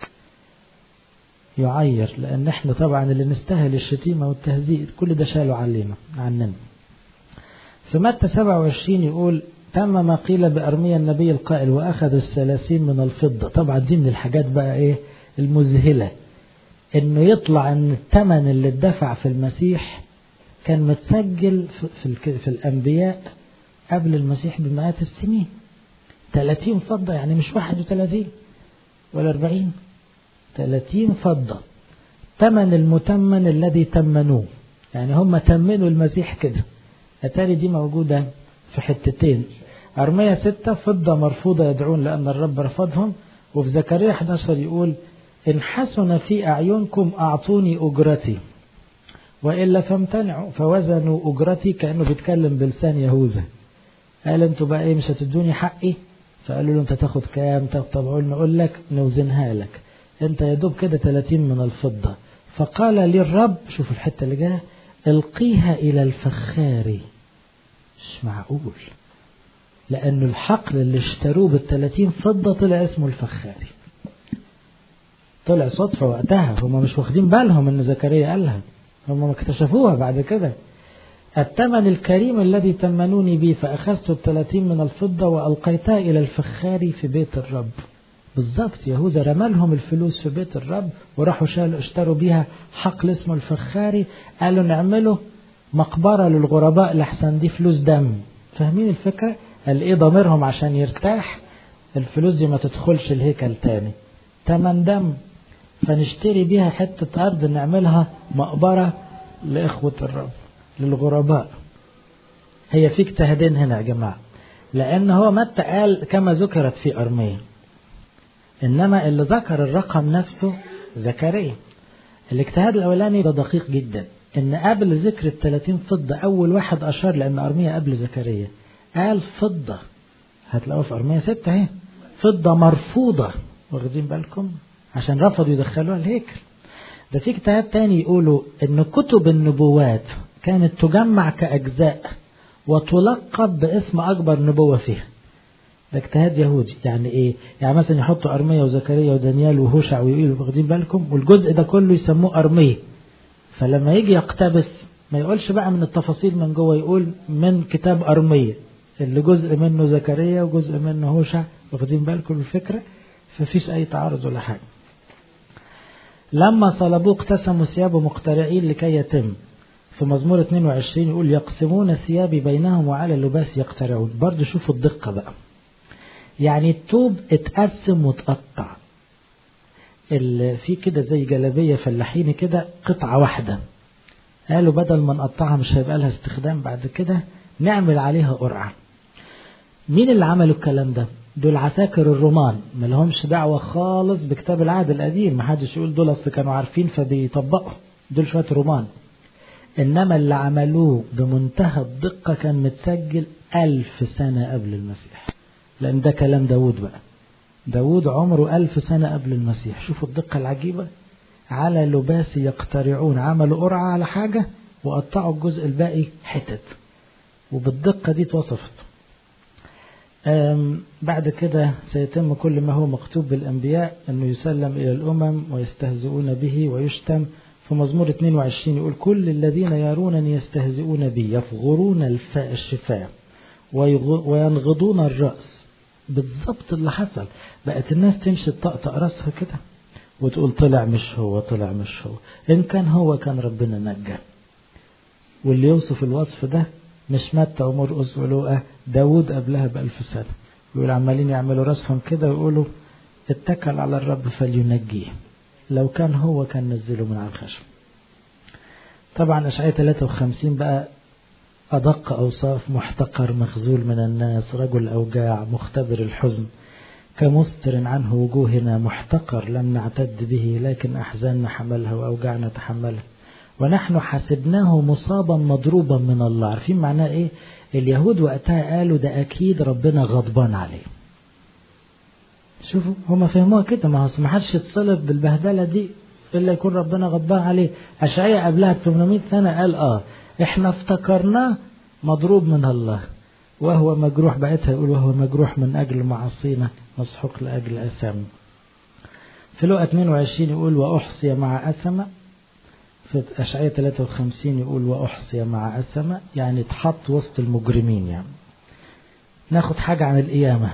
يعير لأن احنا طبعا اللي نستاهل الشتيمة والتهزيء كل ده شالوا علينا عننا. في متى سبعة وعشرين يقول تم ما قيل بأرميا النبي القائل وأخذ الثلاثين من الفضة. طبعا دي من الحاجات بقى ايه المذهلة، انه يطلع ان الثمن اللي اتدفع في المسيح كان متسجل في, في, في الأنبياء قبل المسيح بمئات السنين. ثلاثين فضة، يعني مش واحد وثلاثين ولا أربعين، ثلاثين فضة ثمن المتمن الذي تمنوه. يعني هم تمنوا المسيح كده. أتاري دي موجودة في حتتين، أرمية ستة فضة مرفوضة يدعون لأن الرب رفضهم، وفي زكريا أحد عشر يقول إن حسن في أعينكم أعطوني أجرتي وإلا فامتنعوا فوزنوا أجرتي. كأنه بيتكلم بلسان يهوذا. قال انتوا بقى ايه مش هتدوني حقي؟ فقالوا له انت تاخد كام؟ طب نقول لك نوزنها لك، انت يا دوب كده ثلاثين من الفضة. فقال لي الرب، شوف الحتة اللي جايه، القيها الى الفخاري. مش معقول، لانه الحقل اللي اشتروه بالثلاثين فضة طلع اسمه الفخاري. طلع صدفة وقتها، هم مش واخدين بالهم ان زكريا قالها، هم ما اكتشفوها بعد كده. الثمن الكريم الذي تمنوني به فأخذت الثلاثين من الفضة وألقيتها إلى الفخاري في بيت الرب. بالضبط، يهوذا رمالهم الفلوس في بيت الرب وراحوا شالوا اشتروا بيها حقل اسمه الفخاري. قالوا نعمله مقبرة للغرباء لحسن دي فلوس دم. فاهمين الفكرة؟ قال ايه ضميرهم عشان يرتاح الفلوس دي ما تدخلش الهيكل تاني، تمن دم، فنشتري بيها حتة أرض نعملها مقبرة لإخوة الرب للغرباء. هي في اجتهادين هنا يا جماعة، لأن هو متى قال كما ذكرت في أرمية، إنما اللي ذكر الرقم نفسه زكريا. الاجتهاد الأولاني ده دقيق جدا، إن قبل ذكر الثلاثين فضة أول واحد أشار، لأن أرمية قبل زكريا قال فضة، هتلاقوها في أرمية ستة اهي، فضة مرفوضة، واخدين بالكم؟ عشان رفضوا يدخلوها الهيكل. ده في اجتهاد تاني يقولوا إن كتب النبوات كانت تجمع كأجزاء وتلقب باسم أكبر نبوة فيها. ده اجتهاد يهودي. يعني ايه؟ يعني مثلا يحطوا أرمية وزكريا ودانيال وهوشع ويقولوا، واخدين بالكم؟ والجزء ده كله يسموه أرمية، فلما يجي يقتبس ما يقولش بقى من التفاصيل من جوه، يقول من كتاب أرمية اللي جزء منه زكريا وجزء منه هوشع، واخدين بالكم الفكرة؟ ففيش أي تعارض ولا حاجة. لما صلبوه اقتسموا ثيابه مقترعين لكي يتم. في مزمور اثنين وعشرين يقول يقسمون ثيابي بينهم وعلى اللباس يقترعون. برضو شوفوا الدقة بقى، يعني التوب اتقسم وتقطع، في كده زي جلابية فلاحيني كده قطعة واحدة، قالوا بدل ما نقطعها مش هيبقى لها استخدام بعد كده، نعمل عليها قرعة. مين اللي عملوا الكلام ده؟ دول عساكر الرومان، ما لهمش دعوة خالص بكتاب العهد القديم، ما حدش يقول دول اصل كانوا عارفين فبيطبقوا، دول شوية رومان. إنما اللي عملوه بمنتهى الدقة كان متسجل ألف سنة قبل المسيح، لأن ده كلام داود بقى. داود عمره ألف سنة قبل المسيح. شوفوا الدقة العجيبة. على لباس يقترعون، عملوا قرعة على حاجة وقطعوا الجزء الباقي حتت، وبالدقة دي توصفت. بعد كده سيتم كل ما هو مكتوب بالأنبياء، أنه يسلم إلى الأمم ويستهزئون به ويشتم. في مزمور اثنين وعشرين يقول كل الذين يرونني يستهزئون بي يفغرون الشفاه وينغضون الرأس. بالضبط اللي حصل، بقت الناس تمشي تطقطق رأسها كده وتقول طلع مش هو، طلع مش هو، إن كان هو كان ربنا نجى. واللي يوصف الوصف ده مش متى ومرقس ولوقا، داود قبلها بألف سنة. يقول عمالين يعملوا رأسهم كده ويقولوا اتكل على الرب فلينجيه، لو كان هو كان نزله من على الخشب. طبعا أشعياء ثلاثة وخمسين بقى أدق أوصاف: محتقر مخذول من الناس، رجل أوجاع مختبر الحزن، كمستر عنه وجوهنا، محتقر لم نعتد به، لكن أحزاننا حملها وأوجعنا تحملها، ونحن حسبناه مصابا مضروبا من الله. عارفين معناه إيه؟ اليهود وقتها قالوا ده أكيد ربنا غضبان عليه. شوفوا هما فهموها كده، ما هو ما حدش يتصلب بالبهدلة دي إلا يكون ربنا غضبان عليه. أشعياء قبلها ثمانمائة سنة قال آه إحنا افتكرناه مضروب من الله وهو مجروح، بقيتها يقول وهو مجروح من أجل معاصينا مسحوق لأجل أثامنا. في لوقا اثنين وعشرين يقول وأحصي مع أثمة. في أشعياء ثلاثة وخمسين يقول وأحصي مع أثمة، يعني اتحط وسط المجرمين. يعني ناخد حاجة عن القيامة.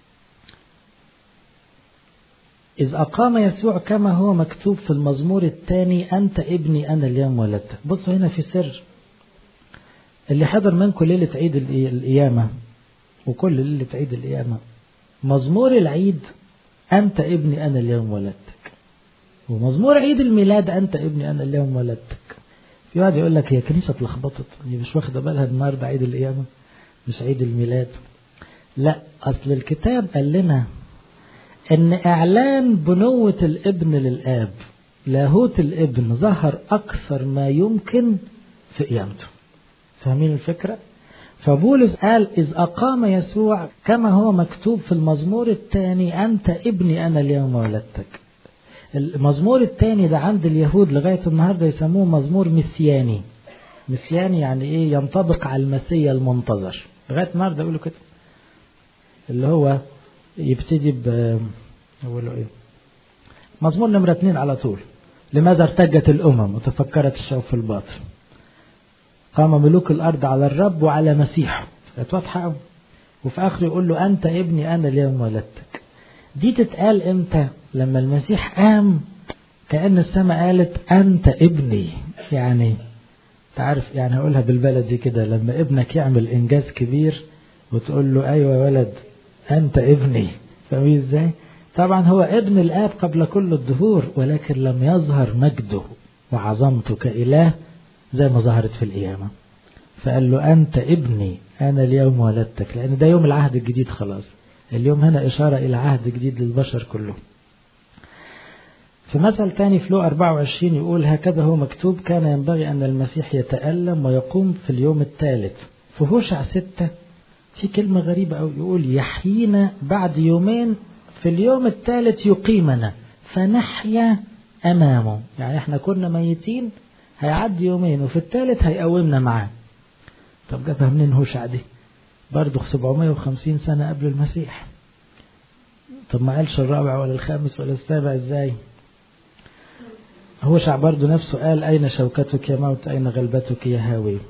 إذ أقام يسوع كما هو مكتوب في المزمور الثاني أنت ابني أنا اليوم ولدتك. بصوا هنا في سر. اللي حضر منكم ليلة عيد القيامة وكل ليلة عيد القيامة، مزمور العيد أنت ابني أنا اليوم ولدتك، ومزمور عيد الميلاد أنت ابني أنا اليوم ولدتك. في واحد يقول لك هي كنيسة اتلخبطت، هي مش واخدة بالها النهاردة عيد القيامة مش عيد الميلاد. لا، أصل الكتاب قال لنا ان اعلان بنوة الابن للاب، لاهوت الابن ظهر اكثر ما يمكن في قيامته. فاهمين الفكرة؟ فبولس قال اذ اقام يسوع كما هو مكتوب في المزمور الثاني انت ابني انا اليوم ولدتك. المزمور الثاني ده عند اليهود لغاية النهاردة يسموه مزمور مسياني. مسياني يعني ايه؟ ينطبق على المسيا المنتظر. لغاية النهاردة يقولوا كده، اللي هو يبتدي ب أوله إيه؟ مزمور نمرة اثنين على طول. لماذا ارتجت الأمم وتفكرت الشوف في الباطل؟ قام ملوك الأرض على الرب وعلى مسيحه. اتوضحوا. وفي آخر يقول له أنت ابني أنا اليوم ولدتك. دي تتقال إمتى؟ لما المسيح قام كأن السماء قالت أنت ابني. يعني تعرف يعني هقولها بالبلدي كده، لما ابنك يعمل إنجاز كبير وتقول له أيوة يا ولد أنت ابني، فاهمين إزاي؟ طبعا هو ابن الآب قبل كل الدهور، ولكن لم يظهر مجده وعظمته كإله زي ما ظهرت في القيامة. فقال له أنت ابني أنا اليوم ولدتك، لأن ده يوم العهد الجديد خلاص. اليوم هنا إشارة إلى عهد جديد للبشر كله. في مثل تاني في لوقا أربعة وعشرين يقول هكذا هو مكتوب كان ينبغي أن المسيح يتألم ويقوم في اليوم الثالث. في هوشع ستة في كلمة غريبة أو يقول يحيينا بعد يومين في اليوم الثالث يقيمنا فنحيا أمامه. يعني احنا كنا ميتين هيعدي يومين وفي الثالث هيقومنا معاه. طب جابها منين هوشع دي؟ برضه سبعمائة وخمسين سنة قبل المسيح. طب ما قالش الرابع ولا الخامس ولا السابع ازاي؟ هوشع برضه نفسه قال أين شوكتك يا موت أين غلبتك يا هاوي.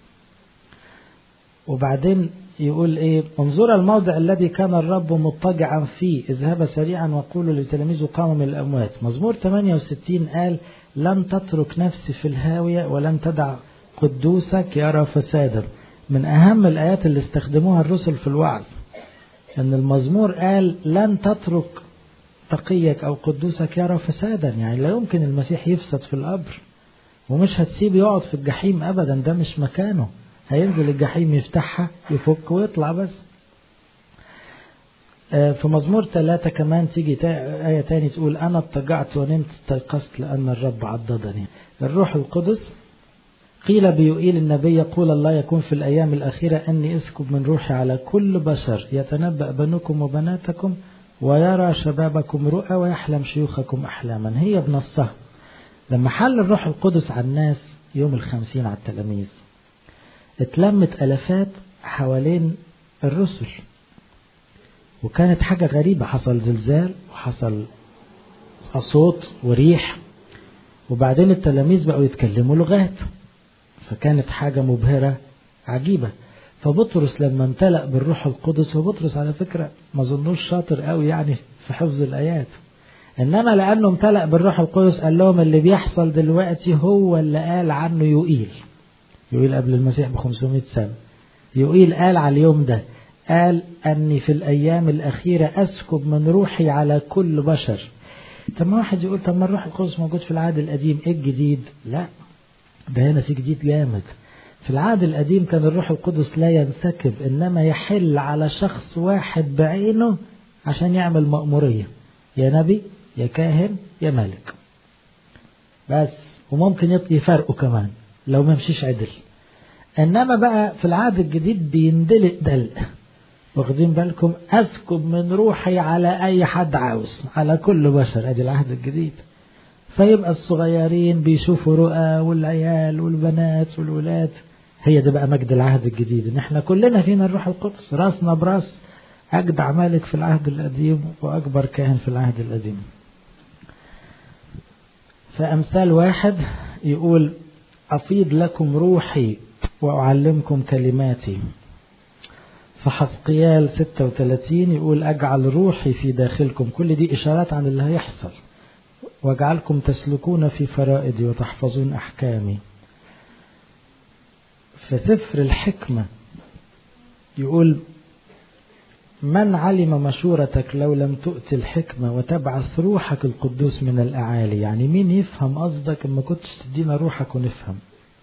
وبعدين يقول ايه انظر الموضع الذي كان الرب مضطجعا فيه اذهب سريعا وقولوا لتلاميذه قاموا من الأموات. مزمور ثمانية وستين قال لن تترك نفسي في الهاوية ولن تدع قدوسك يرى فسادا. من أهم الآيات اللي استخدموها الرسل في الوعظ أن المزمور قال لن تترك تقيك أو قدوسك يرى فسادا، يعني لا يمكن المسيح يفسد في القبر، ومش هتسيب يقعد في الجحيم أبدا، ده مش مكانه، هينزل الجحيم يفتحها يفك ويطلع بس. في مزمور ثلاثة كمان تيجي آية تاني تقول أنا اضطجعت ونمت استيقظت لأن الرب عضدني. الروح القدس قيل بيوئيل النبي يقول الله يكون في الأيام الأخيرة أني أسكب من روحي على كل بشر يتنبأ بنوكم وبناتكم ويرى شبابكم رؤى ويحلم شيوخكم أحلاما. هي بنصها لما حل الروح القدس على الناس يوم الخمسين على التلاميذ اتلمت ألفات حوالين الرسل، وكانت حاجة غريبة، حصل زلزال وحصل صوت وريح وبعدين التلاميذ بقوا يتكلموا لغات، فكانت حاجة مبهرة عجيبة. فبطرس لما امتلأ بالروح القدس، وبطرس على فكرة ما ظنوش شاطر قوي يعني في حفظ الآيات، إنما لأنه امتلأ بالروح القدس قال لهم اللي بيحصل دلوقتي هو اللي قال عنه يوئيل. يوئيل قبل المسيح بخمسمائة سنة. يوئيل قال على اليوم ده، قال أني في الأيام الأخيرة أسكب من روحي على كل بشر. طب ما واحد يقول طب ما الروح القدس موجود في العهد القديم، إيه الجديد؟ لا، ده هنا في جديد جامد. في العهد القديم كان الروح القدس لا ينسكب، إنما يحل على شخص واحد بعينه عشان يعمل مأمورية، يا نبي يا كاهن يا ملك بس، وممكن يفرقوا كمان لو ما مشيش عدل. إنما بقى في العهد الجديد بيندلق دلق، واخدين بالكم؟ أسكب من روحي على أي حد عاوز، على كل بشر، أدي العهد الجديد. فيبقى الصغيرين بيشوفوا رؤى والعيال والبنات والولاد. هي ده بقى مجد العهد الجديد، ان احنا كلنا فينا الروح القدس، راسنا براس أجدع مالك في العهد القديم وأكبر كاهن في العهد القديم. فأمثال واحد يقول أفيض لكم روحي وأعلمكم كلماتي. فحزقيال ستة وثلاثين يقول أجعل روحي في داخلكم. كل دي إشارات عن اللي هيحصل. واجعلكم تسلكون في فرائدي وتحفظون أحكامي. في سفر الحكمة يقول من علم مشورتك لو لم تؤت الحكمة وتبعث روحك القدوس من الأعالي. يعني مين يفهم قصدك اما كنتش تدينا روحك ونفهم.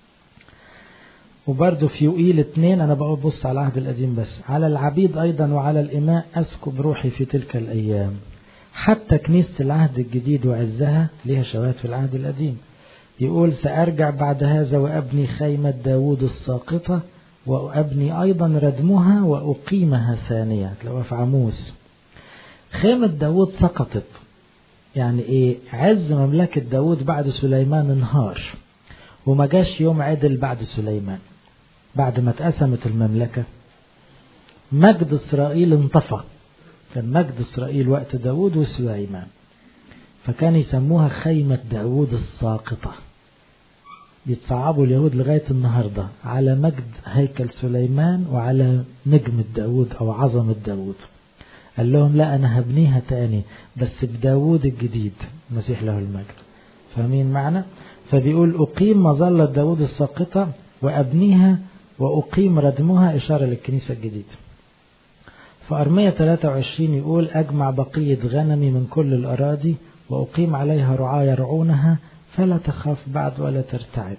وبرضه في يوئيل اتنين، أنا بقول بص على العهد القديم بس، على العبيد أيضا وعلى الإماء أسكب روحي في تلك الأيام. حتى كنيسة العهد الجديد وعزها لها شواهد في العهد القديم. يقول سأرجع بعد هذا وأبني خيمة داود الساقطة وأبني أيضا ردمها وأقيمها ثانية. تلاقوها في عموس. خيمة داود سقطت، يعني إيه؟ عز مملكة داود بعد سليمان انهار، وما جاش يوم عدل بعد سليمان. بعد ما اتقسمت المملكة مجد إسرائيل انطفى. كان مجد إسرائيل وقت داود وسليمان، فكان يسموها خيمة داود الساقطة. بيتصعبوا اليهود لغاية النهاردة على مجد هيكل سليمان وعلى نجمة داود أو عظمة داود. قال لهم لا أنا هبنيها تاني بس بداود الجديد، المسيح له المجد. فاهمين معنا؟ فبيقول أقيم مظلة داود الساقطة وأبنيها وأقيم ردمها، إشارة للكنيسة الجديدة. فأرمية ثلاثة وعشرين يقول أجمع بقية غنمي من كل الأراضي وأقيم عليها رعاة يرعونها فلا تخاف بعد ولا ترتعد.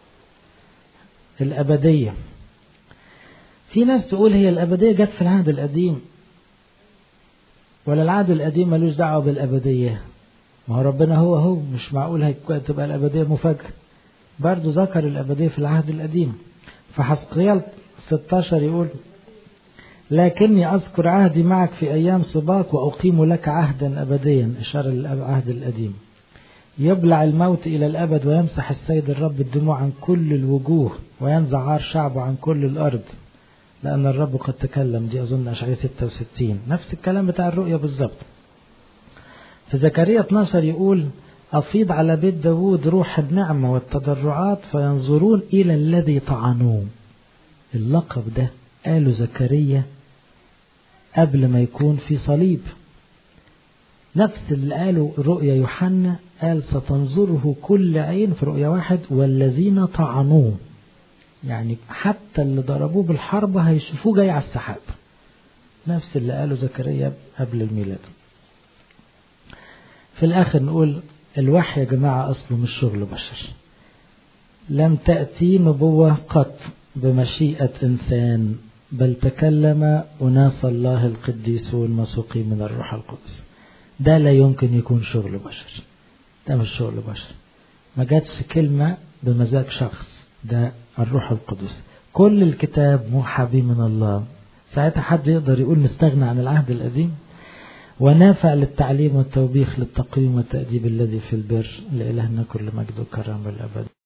الأبدية، في ناس تقول هي الأبدية جت في العهد القديم، ولا العهد القديم ملوش دعوة بالأبدية؟ ما هو ربنا هو هو، مش معقول تبقى الأبدية مفاجأة. برضو ذكر الأبدية في العهد القديم. فحزقيال ستة عشر يقول لكني أذكر عهدي معك في أيام صباك وأقيم لك عهدا أبديا، إشارة للعهد القديم. يبلع الموت إلى الأبد ويمسح السيد الرب الدموع عن كل الوجوه وينزع عار شعبه عن كل الأرض لأن الرب قد تكلم. دي أظن أشعياء ستة وستين، نفس الكلام بتاع الرؤيا بالظبط. في زكريا اثنا عشر يقول أفيض على بيت داود روح النعمة والتضرعات فينظرون إلى الذي طعنوه. اللقب ده قاله زكريا قبل ما يكون في صليب. نفس اللي قاله رؤيا يوحنا، قال ستنظره كل عين في رؤيا واحد والذين طعنوه، يعني حتى اللي ضربوه بالحرب هيشوفوه جاي على السحاب. نفس اللي قاله زكريا قبل الميلاد. في الآخر نقول الوحي يا جماعة أصله مش شغل بشر. لم تأتي نبوة قط بمشيئة إنسان، بل تكلم أناس الله القديسون مسوقين من الروح القدس. ده لا يمكن يكون شغل بشر، ده مش شغل بشر. ما جاتش كلمة بمزاج شخص، ده الروح القدس. كل الكتاب موحى به من الله. ساعتها حد يقدر يقول نستغنى عن العهد القديم؟ ونافع للتعليم والتوبيخ للتقويم والتأديب الذي في البر. لإلهنا كل مجد وكرم بالأبد.